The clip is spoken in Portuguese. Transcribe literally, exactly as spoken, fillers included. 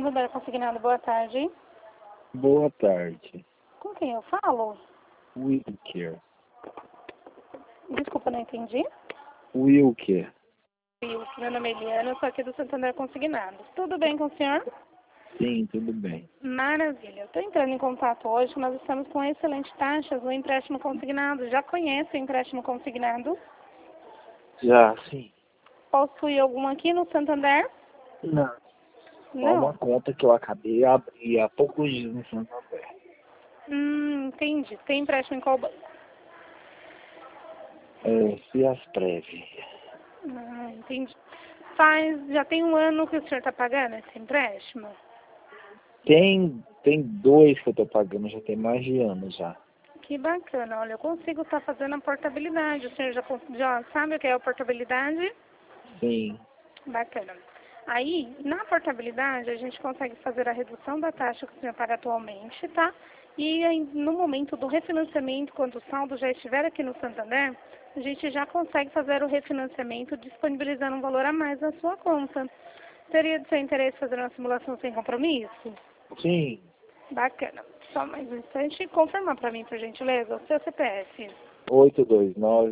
Santander Consignado, boa tarde. Boa tarde. Com quem eu falo? Wilker. Desculpa, não entendi. Wilker. Wilker, meu nome é Eliana, eu sou aqui do Santander Consignado. Tudo bem com o senhor? Sim, tudo bem. Maravilha. Eu estou entrando em contato hoje, nós estamos com excelentes taxas no empréstimo consignado. Já conhece o empréstimo consignado? Já, sim. Possui algum aqui no Santander? Não. Só Não. uma conta que eu acabei de abrir há poucos dias no Santander. Hum, entendi. Tem empréstimo em qual banco? É, Fiasprev. Ah, entendi. Faz, já tem um ano que o senhor está pagando esse empréstimo? Tem, tem dois que eu tô pagando, já tem mais de ano já. Que bacana. Olha, eu consigo estar fazendo a portabilidade. O senhor já, já sabe o que é a portabilidade? Sim. Bacana. Aí, na portabilidade, a gente consegue fazer a redução da taxa que o senhor paga atualmente, tá? E aí, no momento do refinanciamento, quando o saldo já estiver aqui no Santander, a gente já consegue fazer o refinanciamento disponibilizando um valor a mais na sua conta. Seria de seu interesse fazer uma simulação sem compromisso? Sim. Bacana. Só mais um instante. Confirma para mim, por gentileza, o seu C P F. oito dois nove